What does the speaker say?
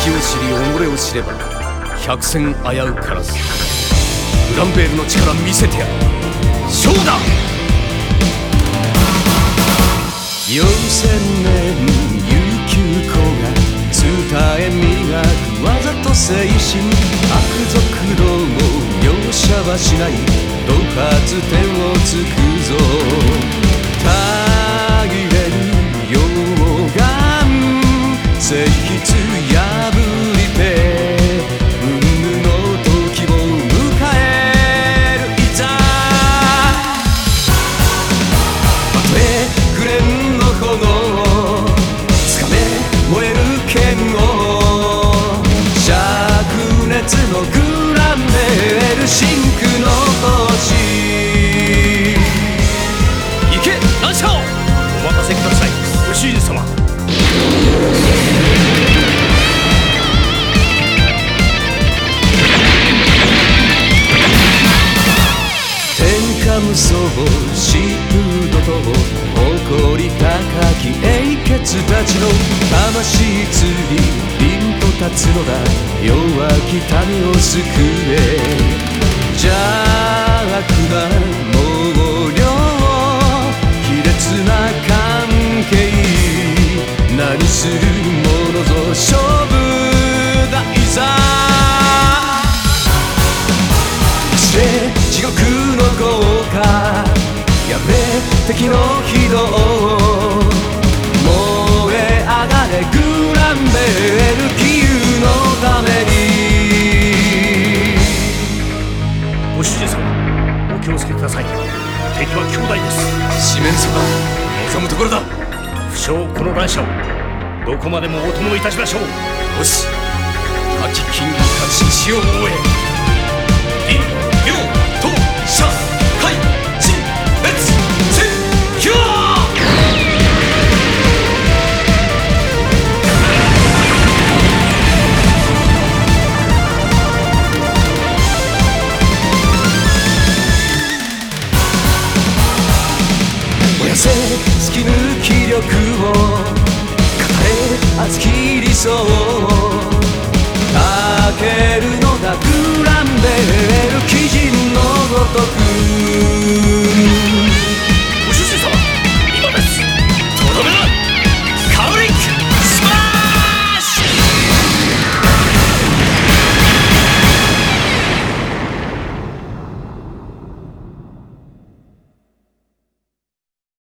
知り己を知れば百戦危うからず。グランベールの力見せてやる。勝負だ。4000年悠久子が伝え磨く技と精神、悪族ども容赦はしない、恫喝天をつくぞ。たぎれる溶岩性質破りて運命の時を迎える。いざたとえ紅蓮の炎、つかめ燃える剣を、灼熱のグランベール真空の星。行けランシャー、お任せくださいご主人様。無双シードと誇り高き英傑たちの魂釣り凛と立つのだ。弱き民を救え。邪悪な猛量卑劣な関係、何する者ぞ勝負だ。いざ地獄の豪華やめ敵の非道、燃え上がれグランベール杞憂のために。ご主人様お気をつけください。敵は兄弟です。四面楚歌望むところだ。不肖この乱射をどこまでもお供いたしましょう。よし、亡きキングたち血を燃え。突き抜き力を語れ熱き理想を、